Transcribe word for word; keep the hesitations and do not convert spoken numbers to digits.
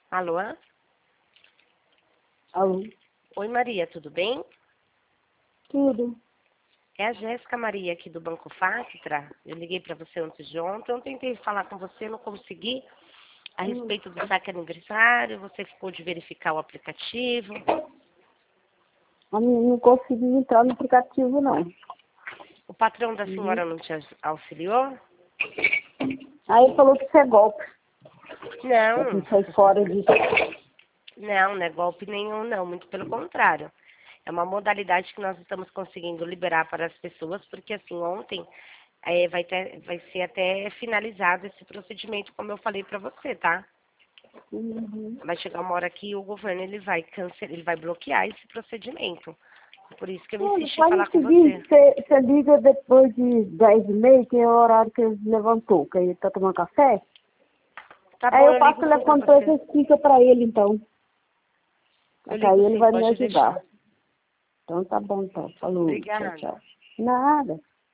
Alô? Alô? Oi, Maria, tudo bem? Tudo. É a Jéssica Maria aqui do Banco Factra. Eu liguei para você antes de ontem. Eu tentei falar com você, não consegui. A respeito do saque aniversário, você ficou de verificar o aplicativo. Eu não não consegui entrar no aplicativo, não. O patrão da Uhum. senhora não te auxiliou? Aí ele falou que isso é golpe. Eu Não. não sai fora disso. Não, não é golpe nenhum, não. Muito pelo contrário. É uma modalidade que nós estamos conseguindo liberar para as pessoas, porque assim, ontem é, vai, ter, vai ser até finalizado esse procedimento, como eu falei para você, tá? Uhum. Vai chegar uma hora que o governo ele vai cancelar, ele vai bloquear esse procedimento. Por isso que eu Olha, insisti em faz falar o com você. seguinte, você você liga depois de dez e meia, que é o horário que ele levantou, que ele tá tomando café. Tá Aí bom, eu eu passo o ligo sim pra telefone pra ele, você. você explica pra ele, então. Eu Até aí ligo ele sim, vai me pode ajudar. deixar. Então tá bom, então. Falou, tchau, Obrigada. tchau. Nada.